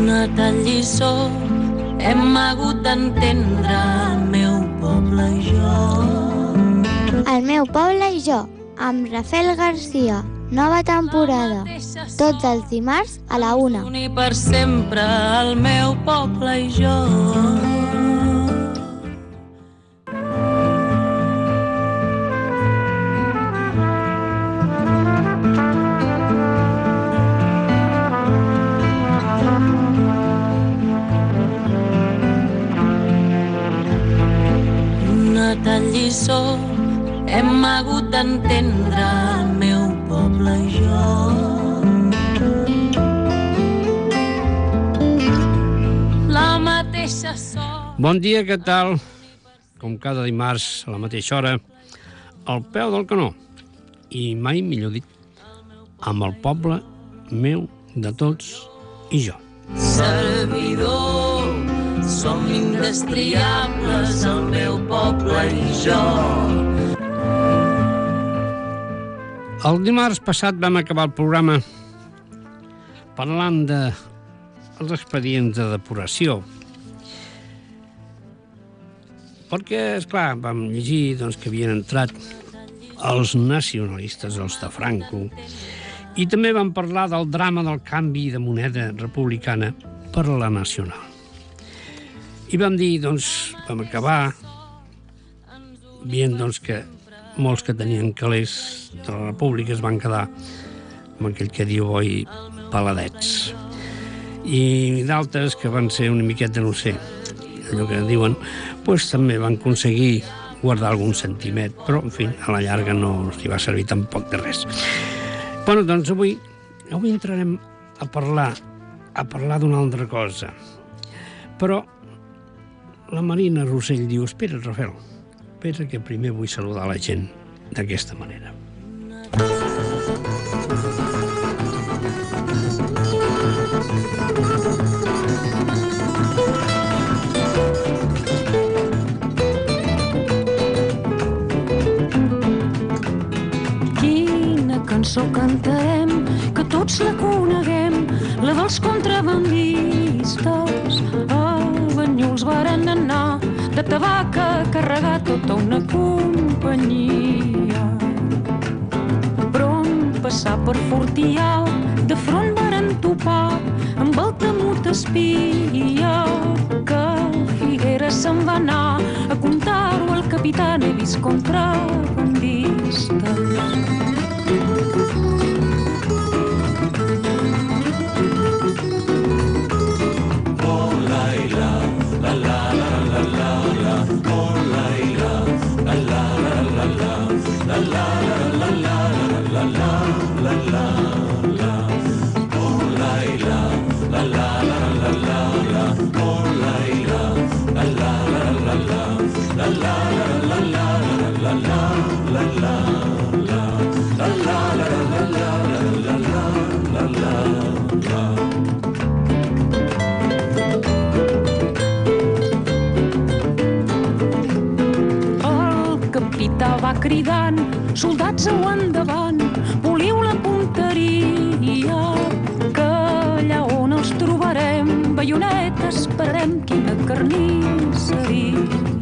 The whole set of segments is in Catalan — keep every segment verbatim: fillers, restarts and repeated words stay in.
tal lliçó hem hagut d'entendre el meu poble i jo. El meu poble i jo, amb Rafael Garcia. Nova temporada, tots els dimarts a la una. Unir per sempre el meu poble i jo. Una tal lliçó hem hagut d'entendre el meu poble i jo. La mateixa sort. Bon dia, què tal? Com cada dimarts a la mateixa hora, al peu del canó. I mai millor dit, amb el poble meu, de tots i jo. Servidor, som indestriables, el meu poble i jo. El dimarts passat vam acabar el programa parlant de els expedients de depuració. Perquè, esclar, vam llegir doncs, que havien entrat els nacionalistes, els de Franco, i també vam parlar del drama del canvi de moneda republicana per la nacional. I vam dir, doncs, vam acabar dient, doncs, que molts que tenien calés de la república es van quedar amb aquell que diu oi peladets. I d'altres que van ser una miqueta, no sé, allò que diuen, doncs també van aconseguir guardar algun sentiment, però, en fi, a la llarga no els hi va servir tampoc de res. Bueno, doncs avui, avui entrarem a parlar, a parlar d'una altra cosa. Però la Marina Rossell diu, espera, Rafael, espera que primer vull saludar la gent d'aquesta manera. Quina cançó cantarem, que tots la coneguem, la dels contrabandistes. A Banyuls varen anar de tabac a carregar tota una companyia. Però en passar per Fortià, de front varen topar amb el temut espia, que Figueres se'n va anar a contar-ho al capità, he vist contrabandistes. Va cridant, soldats au endavant, poliu la punteria, que allà on els trobarem, baionetes esperarem, quina carnisseria.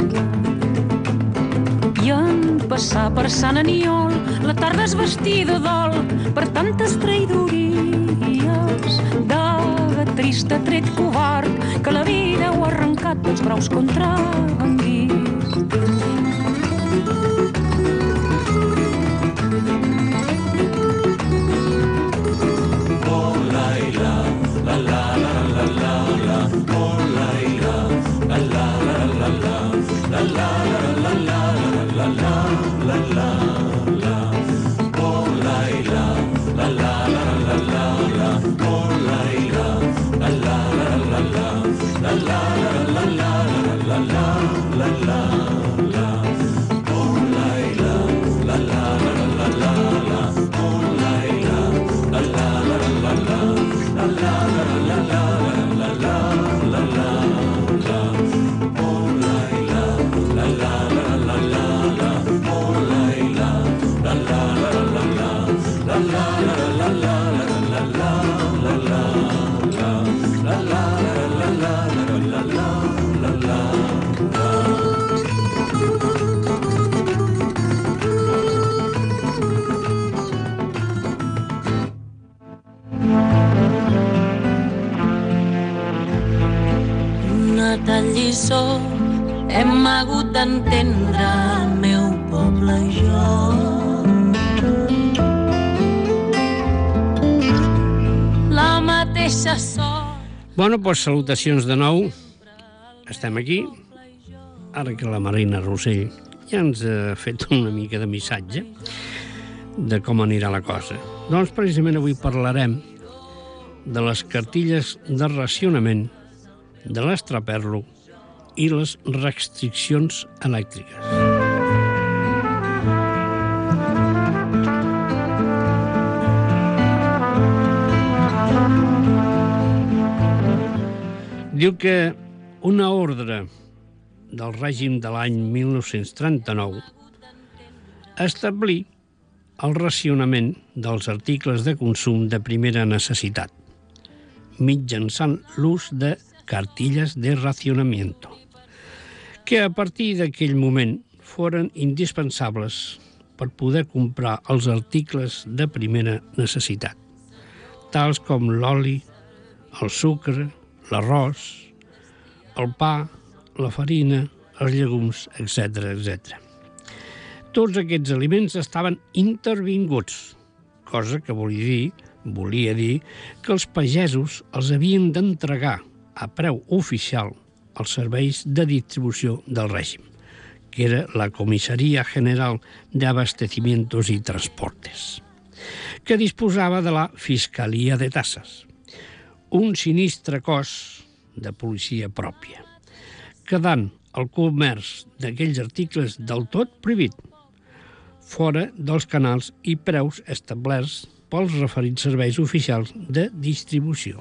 I en passar per Sant Aniol, la tarda és vestida d'ol per tantes traïdories. Daga trista, tret covard, que la vida ho ha arrencat dels braus contrabandistes. una tal lliçó hem hagut d'entendre el meu poble i jo. La mateixa sort. Bueno, doncs salutacions de nou. Estem aquí. Ara que la Marina Rossell ja ens ha fet una mica de missatge de com anirà la cosa. Doncs precisament avui parlarem de les cartilles de racionament, de l'estraperlo i les restriccions elèctriques. Diu que una ordre del règim de l'any mil nou-cents trenta-nou establí el racionament dels articles de consum de primera necessitat, mitjançant l'ús de cartilles de racionamiento, que a partir d'aquell moment foren indispensables per poder comprar els articles de primera necessitat, tals com l'oli, el sucre, l'arròs, el pa, la farina, els llegums, etcètera, etcètera. Tots aquests aliments estaven intervinguts, cosa que volia dir, volia dir que els pagesos els havien d'entregar a preu oficial als serveis de distribució del règim, que era la Comissaria General de Abastecimientos y Transportes, que disposava de la Fiscalia de Tasses, un sinistre cos de policia pròpia, quedant el comerç d'aquells articles del tot prohibit, fora dels canals i preus establerts pels referits serveis oficials de distribució.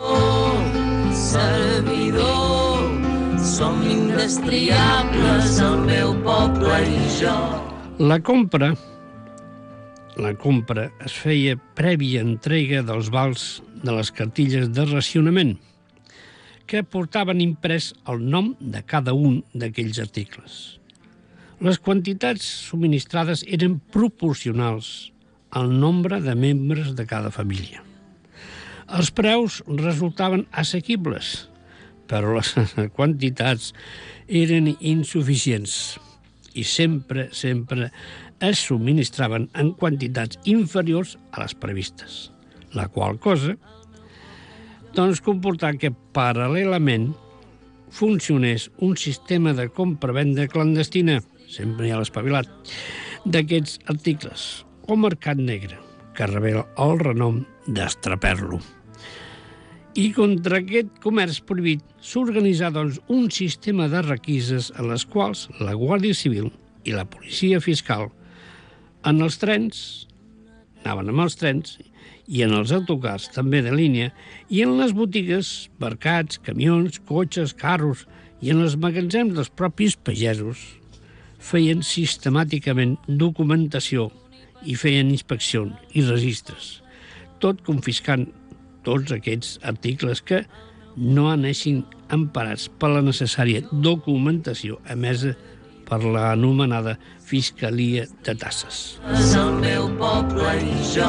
Servidor, som indestriables, el meu poble i jo. La compra, la compra es feia prèvia entrega dels vals de les cartilles de racionament, que portaven imprès el nom de cada un d'aquells articles. Les quantitats subministrades eren proporcionals al nombre de membres de cada família. Els preus resultaven assequibles, però les quantitats eren insuficients i sempre, sempre es subministraven en quantitats inferiors a les previstes, la qual cosa doncs comportar que paral·lelament funcionés un sistema de compra-venda clandestina, sempre hi ha l'espavilat, d'aquests articles, o mercat negre, que revela el renom d'estraperlo. I contra aquest comerç prohibit s'organitzà, doncs, un sistema de requises en les quals la Guàrdia Civil i la Policia Fiscal en els trens, anaven amb els trens, i en els autocars també de línia, i en les botigues, mercats, camions, cotxes, carros i en els magatzems dels propis pagesos, feien sistemàticament documentació i feien inspeccions i registres, tot confiscant tots aquests articles que no anessin emparats per la necessària documentació emesa per l'anomenada Fiscalia de Tasses. És el meu poble i jo.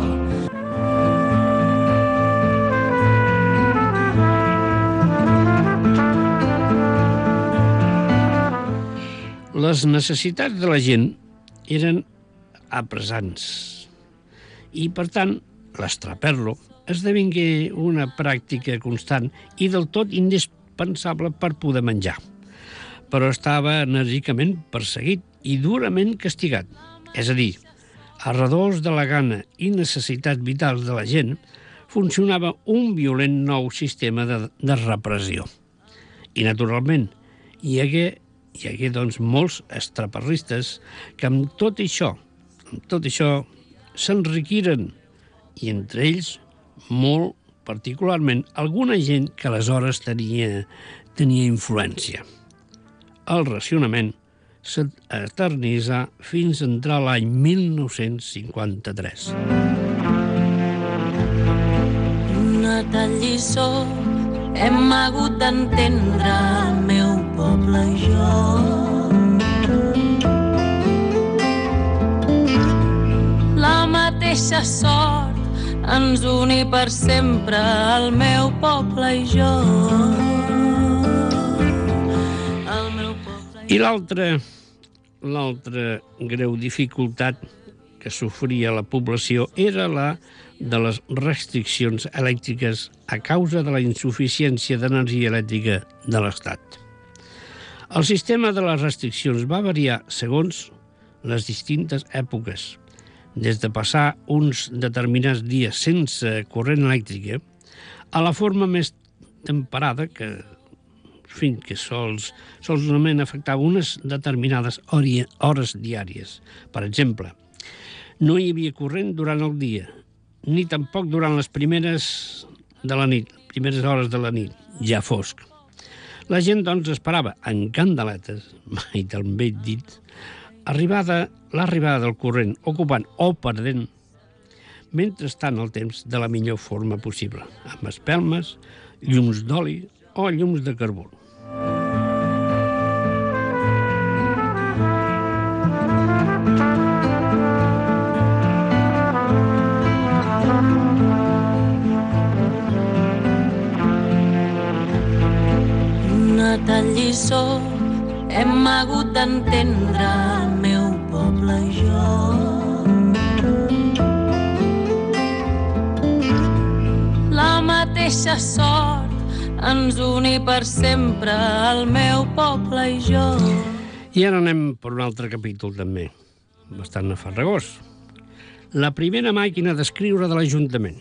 Les necessitats de la gent eren apressants i, per tant, l'estraperlo esdevingué una pràctica constant i del tot indispensable per poder menjar, però estava enèrgicament perseguit i durament castigat. És a dir, a redós de la gana i necessitats vitals de la gent, funcionava un violent nou sistema de, de repressió. I, naturalment, hi hagué Hi hagué, doncs, molts extraperlistes que amb tot això, amb tot això, s'enriquiren, i entre ells, molt particularment, alguna gent que aleshores tenia, tenia influència. El racionament s'eternitzà fins a entrar l'any mil nou-cents cinquanta-tres. Una tal lliçó hem hagut d'entendre el meu poble i jo. La mateixa sort ens uni per sempre el meu poble i jo. I l'altra l'altra greu dificultat que sofria la població era la de les restriccions elèctriques a causa de la insuficiència d'energia elèctrica de l'Estat. El sistema de les restriccions va variar segons les distintes èpoques, des de passar uns determinats dies sense corrent elèctrica a la forma més temperada que, fins que sols, solament afectava unes determinades hores diàries. Per exemple, no hi havia corrent durant el dia, ni tampoc durant les primeres de la nit, primeres hores de la nit, ja fosc. La gent, doncs, esperava en candeletes, mai tan ben dit, arribada, l'arribada del corrent, ocupant o perdent, mentrestant el temps de la millor forma possible, amb espelmes, llums d'oli o llums de carbó. Una tal lliçó hem hagut d'entendre el meu poble i jo. La mateixa sort ens uni per sempre el meu poble i jo. I ara anem per un altre capítol també, bastant afarragós. La primera màquina d'escriure de l'Ajuntament.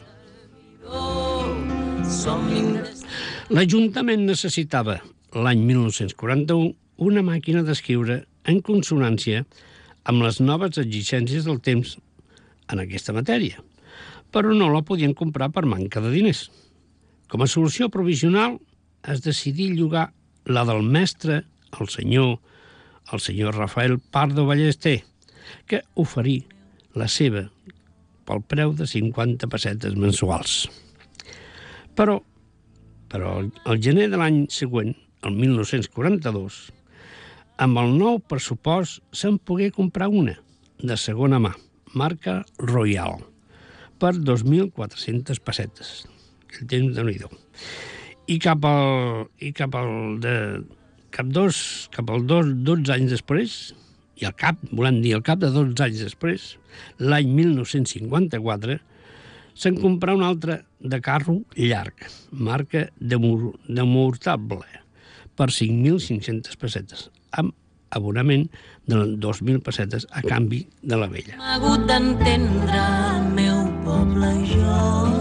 L'Ajuntament necessitava, l'any mil nou-cents quaranta-u, una màquina d'escriure en consonància amb les noves exigències del temps en aquesta matèria, però no la podien comprar per manca de diners. Com a solució provisional es decidí llogar la del mestre, el senyor, el senyor Rafael Pardo Ballester, que oferí la seva pel preu de cinquanta pessetes mensuals. Però, però el gener de l'any següent, el mil nou-cents quaranta-dos, amb el nou pressupost se'n pogué comprar una, de segona mà, marca Royal, per dos mil quatre-centes pessetes. El temps de Déu-n'hi-do. I cap al, i cap al de, cap dos, cap al dos, dotze anys després, i al cap, volem dir, al cap de dotze anys després, l'any mil nou-cents cinquanta-quatre, se'n comprà un altre de carro llarg, marca Demurtable, per cinc mil cinc-centes pessetes, amb abonament de dos mil pessetes a canvi de la vella. Hem hagut d'entendre el meu poble i jo.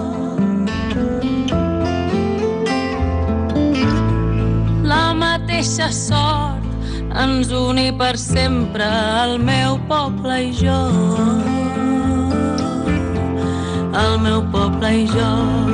La mateixa sort ens uni per sempre el meu poble i jo. El meu poble i jo,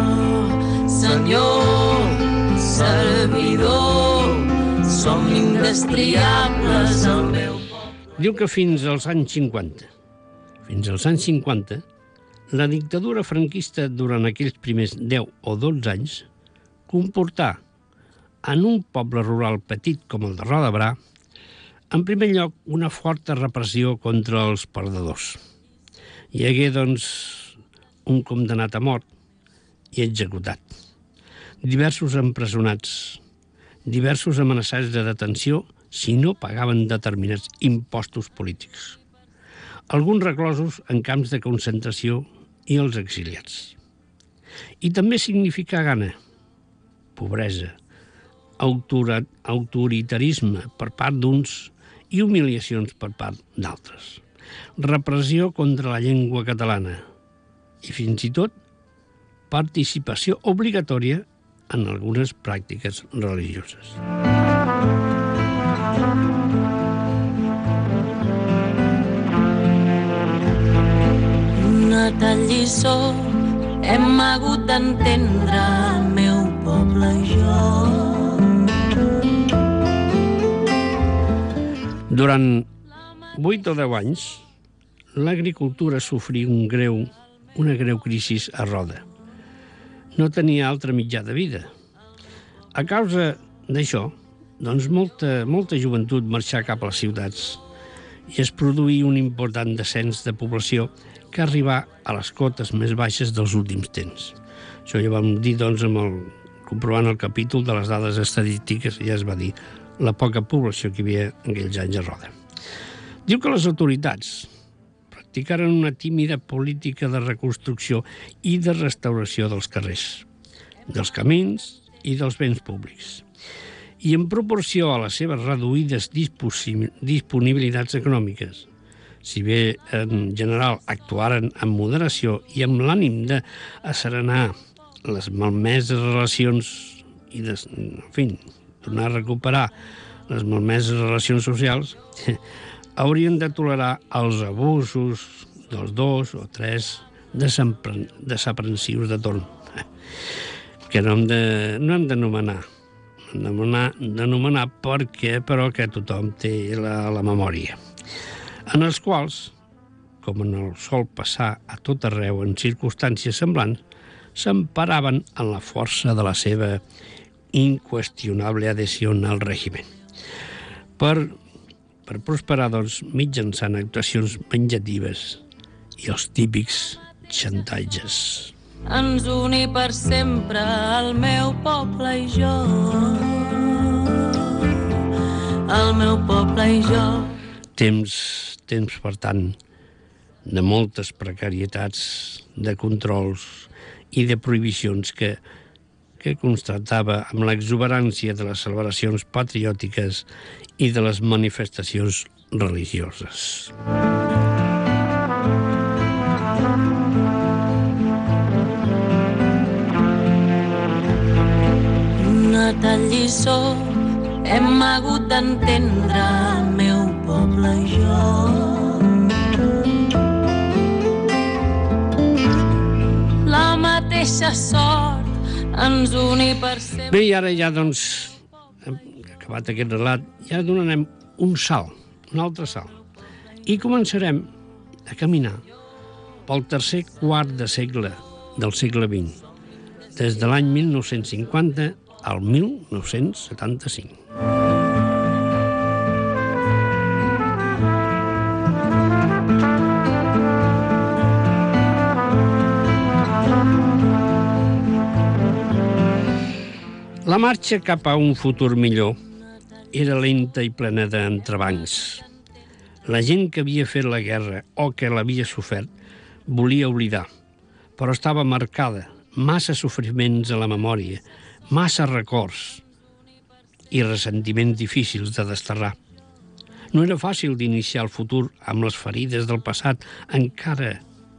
Senyor, servidor, som indestriables al meu poble. Diu que fins als anys cinquanta, fins als anys cinquanta, la dictadura franquista durant aquells primers deu o dotze anys comportà en un poble rural petit com el de Roda de Berà, en primer lloc, una forta repressió contra els perdedors. Hi hagué, doncs, un condemnat a mort i executat, diversos empresonats, diversos amenaçats de detenció si no pagaven determinats impostos polítics, alguns reclosos en camps de concentració i els exiliats. I també significa gana, pobresa, autoritarisme per part d'uns i humiliacions per part d'altres, repressió contra la llengua catalana i fins i tot participació obligatòria en algunes pràctiques religioses. Una tal lliçó hem hagut d'entendre el meu poble i jo. Durant vuit o deu anys, l'agricultura sofrí un greu, una greu crisi a Roda. No tenia altre mitjà de vida. A causa d'això, doncs molta, molta joventut marxà cap a les ciutats i es produí un important descens de població que arribà a les cotes més baixes dels últims temps. Això ja vam dir, doncs, amb el, comprovant el capítol de les dades estadístiques, ja es va dir la poca població que hi havia en aquells anys a Roda. Diu que les autoritats practicaren una tímida política de reconstrucció i de restauració dels carrers, dels camins i dels béns públics. I en proporció a les seves reduïdes disponibilitats econòmiques, si bé en general actuaren amb moderació i amb l'ànim d'asserenar les malmeses relacions i de, en fi, tornar a recuperar les malmeses relacions socials, haurien de tolerar els abusos dels dos o tres desaprensius de torn, que no hem de, no hem d'anomenar, d'anomenar perquè, però que tothom té la, la memòria, en els quals, com en el sol passar a tot arreu en circumstàncies semblants, s'emparaven en la força de la seva inqüestionable adhesió al règim. Per, per prosperar, doncs, mitjançant actuacions venjatives i els típics xantatges. Ens uni per sempre el meu poble i jo, el meu poble i jo. Temps, temps, per tant, de moltes precarietats, de controls i de prohibicions que, que constatava amb l'exuberància de les celebracions patriòtiques i de les manifestacions religioses. Una tal lliçó hem hagut d'entendre el meu poble i jo. La mateixa sort ens uni per sempre. Bé, i ara ja, doncs, hem acabat aquest relat, ja donarem un salt, un altre salt. I començarem a caminar pel tercer quart de segle del segle vint, des de l'any mil nou-cents cinquanta al mil nou-cents setanta-cinc. La marxa cap a un futur millor era lenta i plena d'entrebancs. La gent que havia fet la guerra o que l'havia sofert volia oblidar, però estava marcada, massa sofriments a la memòria, massa records i ressentiments difícils de desterrar. No era fàcil d'iniciar el futur amb les ferides del passat encara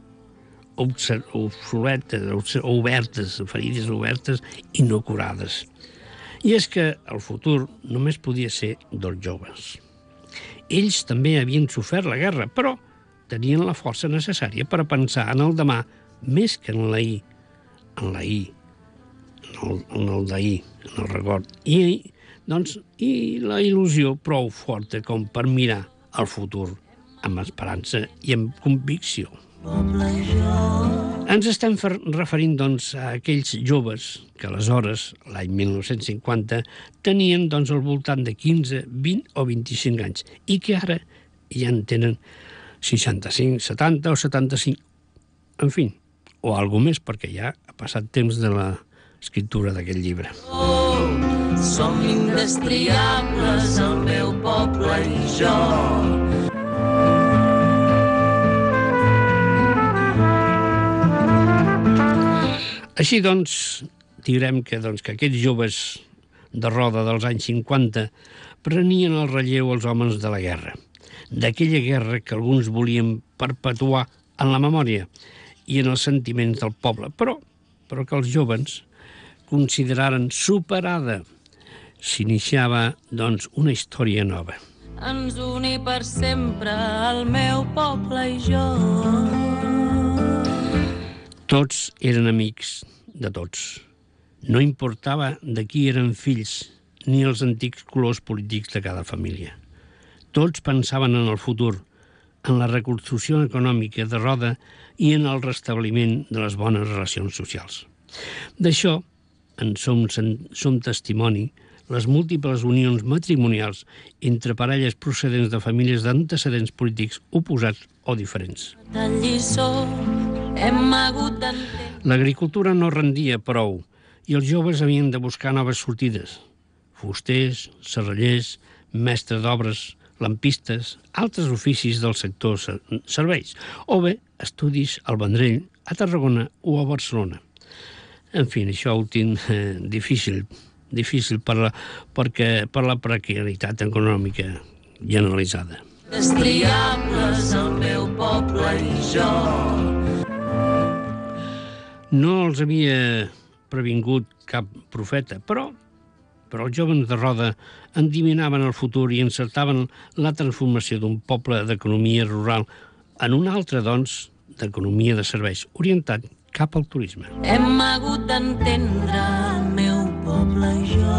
obsoletes, obertes, ferides obertes i no curades. I és que el futur només podia ser dels joves. Ells també havien sofert la guerra, però tenien la força necessària per pensar en el demà més que en l'ahir, en l'ahir, en el, en el d'ahir, en el record. I, doncs, i la il·lusió prou forta com per mirar el futur amb esperança i amb convicció. Ens estem referint, doncs, a aquells joves que aleshores, l'any mil nou-cents cinquanta, tenien, doncs, al voltant de quinze, vint o vint-i-cinc anys i que ara ja en tenen seixanta-cinc, setanta o setanta-cinc, en fi, o alguna més, perquè ja ha passat temps de l'escriptura d'aquest llibre. Oh, som indestriables, el meu poble i jo. Així, doncs, direm que, doncs, que aquests joves de Roda dels anys cinquanta prenien el relleu als homes de la guerra, d'aquella guerra que alguns volien perpetuar en la memòria i en els sentiments del poble, però, però que els joves consideraren superada. S'iniciava, doncs, una història nova. Ens uni per sempre el meu poble i jo. Tots eren amics de tots. No importava de qui eren fills ni els antics colors polítics de cada família. Tots pensaven en el futur, en la reconstrucció econòmica de Roda i en el restabliment de les bones relacions socials. D'això en som, som testimoni les múltiples unions matrimonials entre parelles procedents de famílies d'antecedents polítics oposats o diferents. L'agricultura no rendia prou i els joves havien de buscar noves sortides, fusters, serrallers, mestres d'obres, lampistes, altres oficis del sector serveis, o bé estudis al Vendrell, a Tarragona o a Barcelona. En fi, això últim eh, difícil, difícil per la, perquè, per la precarietat econòmica generalitzada. Destriables el meu poble i jo. No els havia previngut cap profeta, però, però els joves de Roda endevinaven el futur i encertaven la transformació d'un poble d'economia rural en un altre, doncs, d'economia de serveis, orientat cap al turisme. Hem hagut d'entendre el meu poble i jo.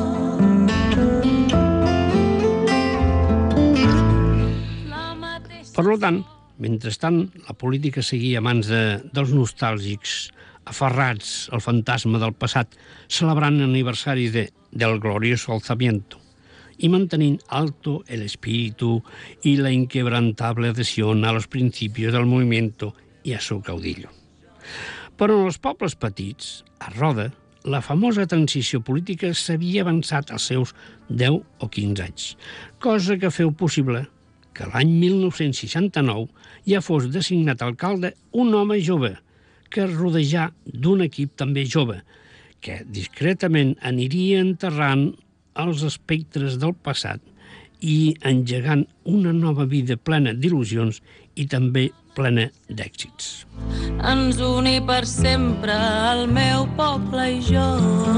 Per tant, mentrestant, la política seguia a mans de, dels nostàlgics, aferrats al fantasma del passat, celebrant l'aniversari de, del glorioso alzamiento y mantenint alto el espíritu y la inquebrantable adhesión a los principios del movimiento y a su caudillo. Però en els pobles petits, a Roda, la famosa transició política s'havia avançat als seus deu o quinze anys, cosa que feu possible que l'any mil nou-cents seixanta-nou ja fos designat alcalde un home jove que es rodejà d'un equip també jove, que discretament aniria enterrant els espectres del passat i engegant una nova vida plena d'il·lusions i també plena d'èxits. Ens uni per sempre el meu poble i jo.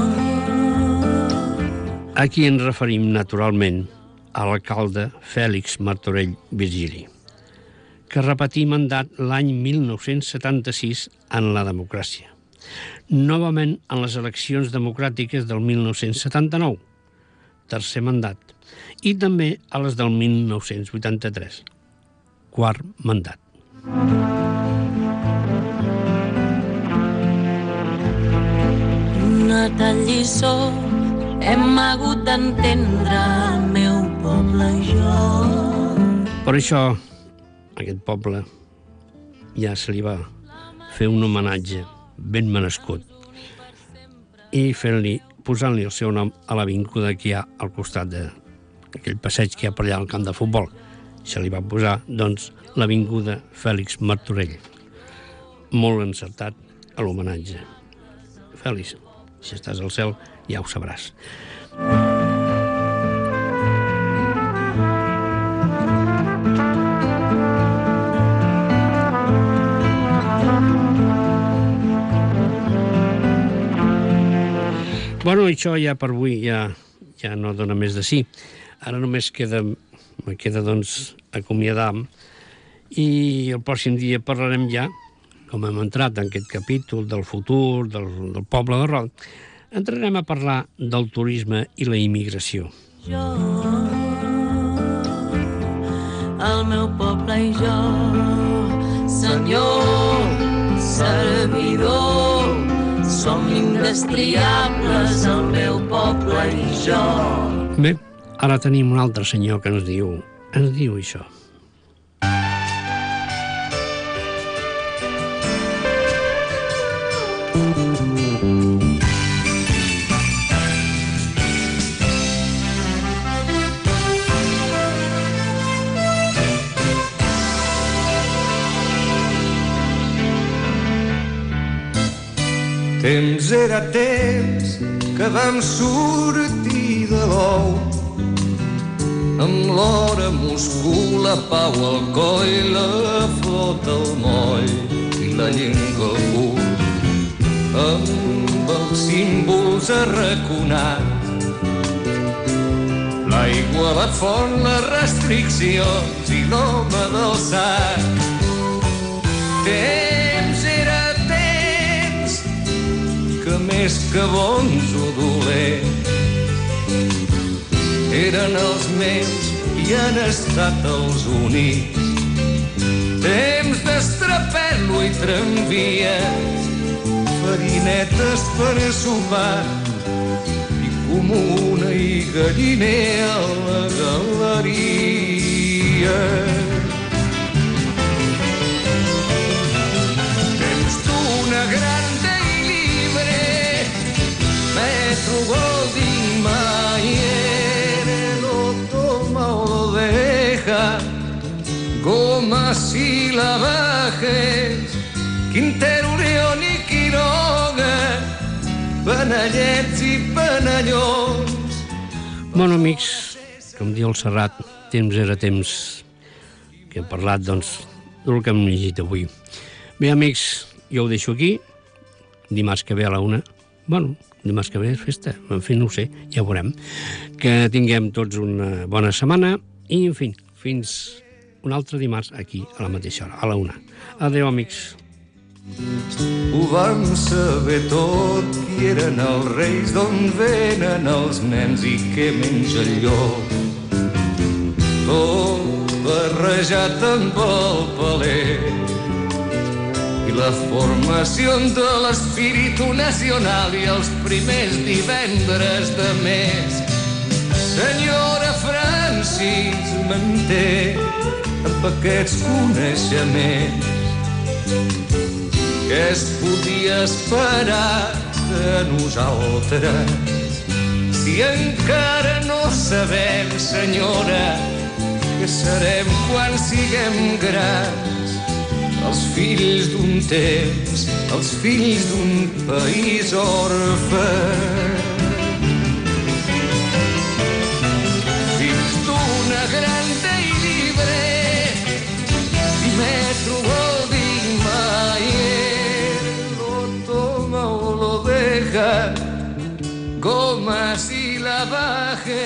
Aquí ens referim naturalment a l'alcalde Fèlix Martorell Virgili, que repetí mandat l'any mil nou-cents setanta-sis en la democràcia, novament en les eleccions democràtiques del mil nou-cents setanta-nou, tercer mandat, i també a les del mil nou-cents vuitanta-tres, quart mandat. Una tal lliçó hem hagut d'entendre el meu poble i jo. Per això, a aquest poble ja se li va fer un homenatge ben merescut i fent-li, posant-li el seu nom a l'avinguda que hi ha al costat d'aquell passeig que hi ha per allà al camp de futbol. Se li va posar, doncs, l'avinguda Fèlix Martorell. Molt encertat a l'homenatge. Fèlix, si estàs al cel, ja ho sabràs. Bueno, això ja per avui ja, ja no dona més de sí. Ara només queda, me queda, doncs, acomiadar i el pròxim dia parlarem ja, com hem entrat en aquest capítol del futur, del, del poble de Roda, entrarem a parlar del turisme i la immigració. Jo, el meu poble i jo, senyor, servidor, som indestriables, el meu poble i jo. Bé, ara tenim un altre senyor que ens diu, ens diu això. Temps era temps que vam sortir de l'ou, amb l'hora Moscou, la pau al coll, la flota al moll i la llengua al cul, amb els símbols arraconats, l'aigua, la font, les restriccions i l'home del sac. Temps era temps que més que bons o dolents eren els meus i han estat els únics. Temps d'estrapel·lo i tramvies, farinetes per a sopar i comuna i galliner a la galeria. Temps d'una gran day libre, Metro Goldwyn Mayer, si la bajes, Quintero, León i Quiroga, panellets i panellons. Bueno, amics, com diu el Serrat, temps era temps que hem parlat, doncs, del que hem llegit avui. Bé, amics, jo ho deixo aquí. Dimarts que ve a la una. Bueno, dimarts que ve és festa. En fi, no ho sé, ja ho veurem. Que tinguem tots una bona setmana i, en fi, fins un altre dimarts aquí a la mateixa hora, a la una. Adéu, amics. Ho vam saber tot, qui eren els reis, d'on venen els nens i què menja el llop. Tot barrejat amb el paler i la formació de l'espíritu nacional i els primers divendres de mes. Senyora Francis manté amb aquests coneixements. Què es podia esperar de nosaltres si encara no sabem, senyora, què serem quan siguem grans? Els fills d'un temps, els fills d'un país orfe. Fills d'una gran dei libre, di metro o di maier, lo toma o lo deja, goma si la baje.